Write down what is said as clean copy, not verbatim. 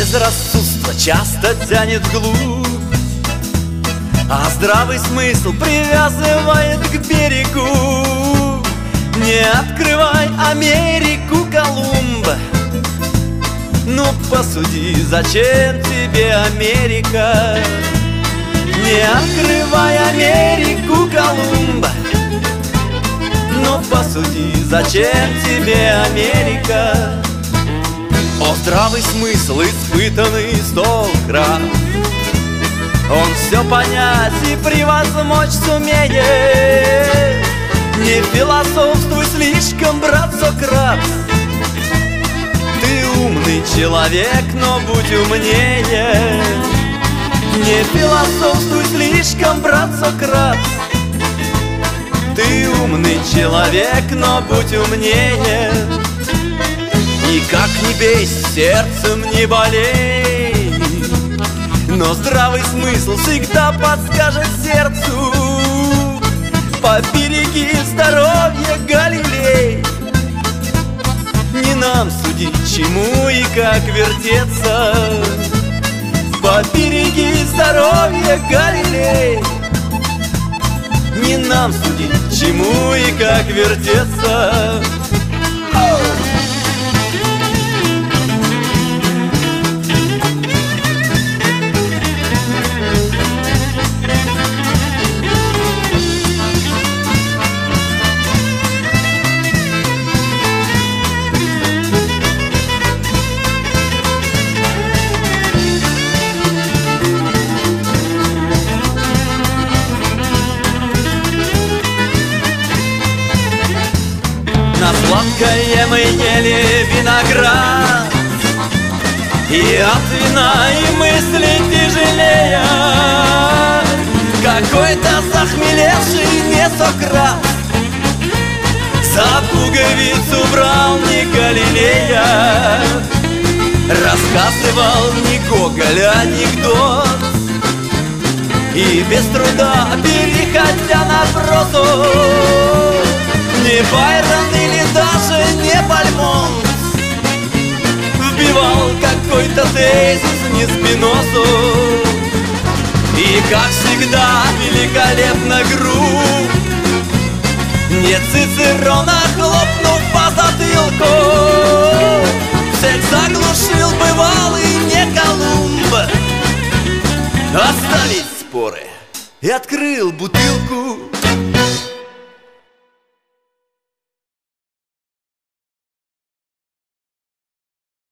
Безрассудство часто тянет вглубь, а здравый смысл привязывает к берегу. Не открывай Америку, Колумб. Ну посуди, зачем тебе Америка? Не открывай Америку, Колумб. Ну посуди, зачем тебе Америка? О, здравый смысл, испытанный 100 раз, он все понять и превозмочь сумеет. Не философствуй слишком, брат Сократ. Ты умный человек, но будь умнее. Не философствуй слишком, брат Сократ. Ты умный человек, но будь умнее. И как ни бейся, сердцем не болей, но здравый смысл всегда подскажет сердцу: побереги здоровье, Галилей. Не нам судить, чему и как вертеться. Побереги здоровье, Галилей. Не нам судить, чему и как вертеться. На сладкое мы ели виноград, и от вина и мысли тяжелее. Какой-то захмелевший не Сократ за пуговицу брал не Галилея. Рассказывал не Гоголь анекдот, и без труда переходя на прозу. Не Байрон или даже не Бальмонт вбивал какой-то тезис не Спинозу. И как всегда великолепно груб не Цицерона, хлопнув по затылку, всех заглушил бывалый не Колумб. Оставить споры и открыл бутылку.